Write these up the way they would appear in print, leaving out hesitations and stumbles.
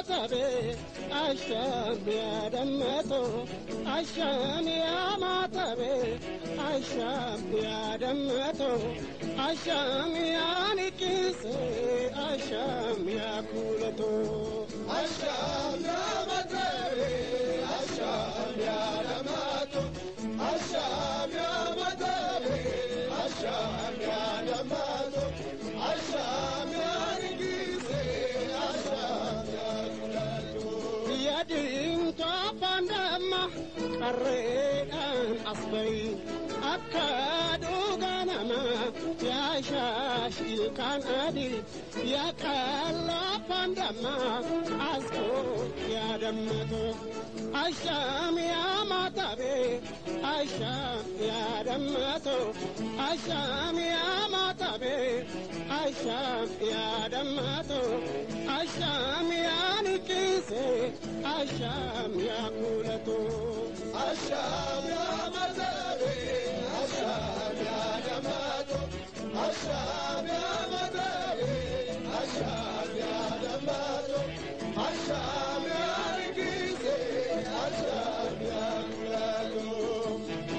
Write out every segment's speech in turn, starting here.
ماتبي عشام يا دمته عشام يا ماتبي عشام يا دمته عشام يا نكيسي عشام يا كولته عشام يا ماتبي عشام يا دمته عشام يا ماتبي عشام يا دمته عشام يا نكيسي عشام يا كولته يا دين طافن دمه قريدان أصبي أكادو غنما يا شاشي كان أدي يا كلا فندما أسكو يا دمتو عشام يا ماتبي عشام يا دمتو عشام يا ماتبي عشام يا دمتو عشام يا نكيسي عشام يا كولتو عشام يا ماتبي عشام يا دمته عشام يا ماتبي عشام يا دمته عشام يا نكيسي عشام يا كولته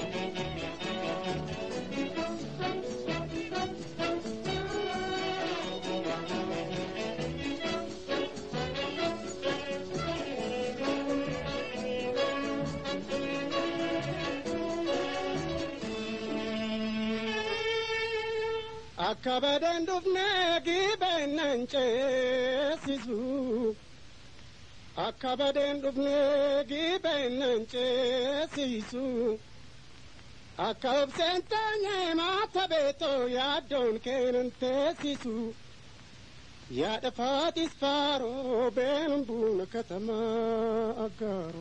Akabadan dufne gibenanche sisu Akabadan dufne gibenanche sisu Akab sentanye matabeto ya don kenante sisu Ya dafatis faro ben bun katama agaro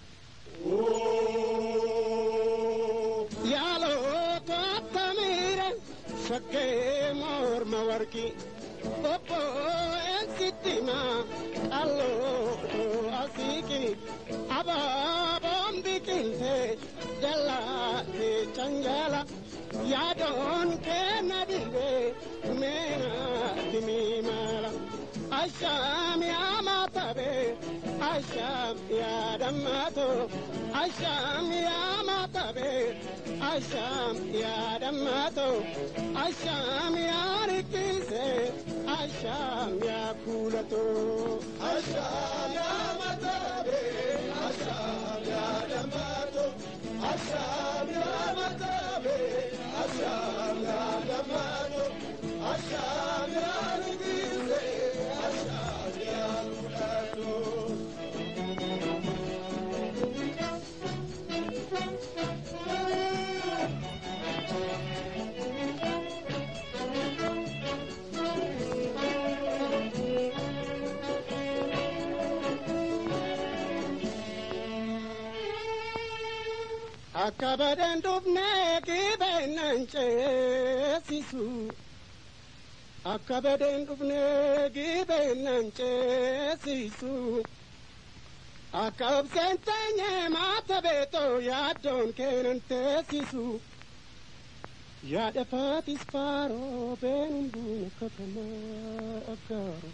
Ya lo katamire Shakke mor mawarki Popo en sitima Allo asiki Aba bombi kinte Jalla de chanjala Yadon ke nadibe Mena timimala Asham ya matabe Asham ya damato Asham ya matabe Asham ya damato Asham ya rikise Asham ya kulato عشام يا ماتبي عشام يا دمته عشام يا ماتبي عشام يا دمته عشام يا نكيسي عشام يا كولته Akabadan dufne gibenanche sisu Akabadan dufne gibenanche sisu Akab sentanye matabeto ya don kenante sisu Ya dafatis faro ben bun katama agaro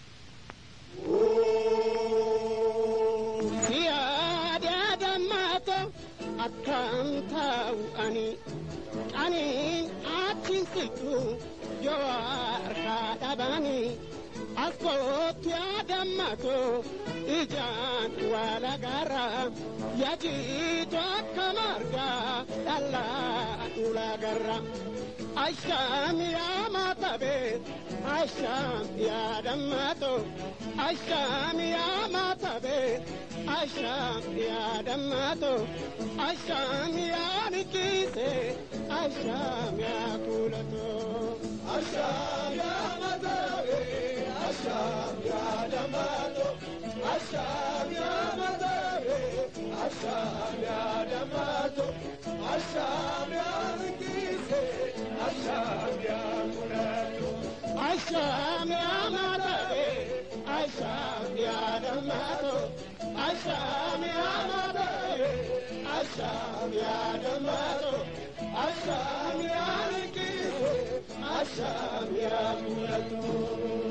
Siada damato Akantau ani atinsitu Yoar kadabani Askot ya damato Ijan wala gara Yajitu akamarga Dalla ula gara Asham ya matabe Asham ya damato Asham ya matabe Asham ya damato Asham ya nikise Asham ya kulato عشام يا ماتبي عشام يا دمته عشام يا ماتبي عشام يا دمته عشام يا نكيسي عشام يا كولته عشام يا ماتبي عشام يا دمته عشام يا ماتبي عشام يا دمته عشام يا نكيسي عشام يا كولته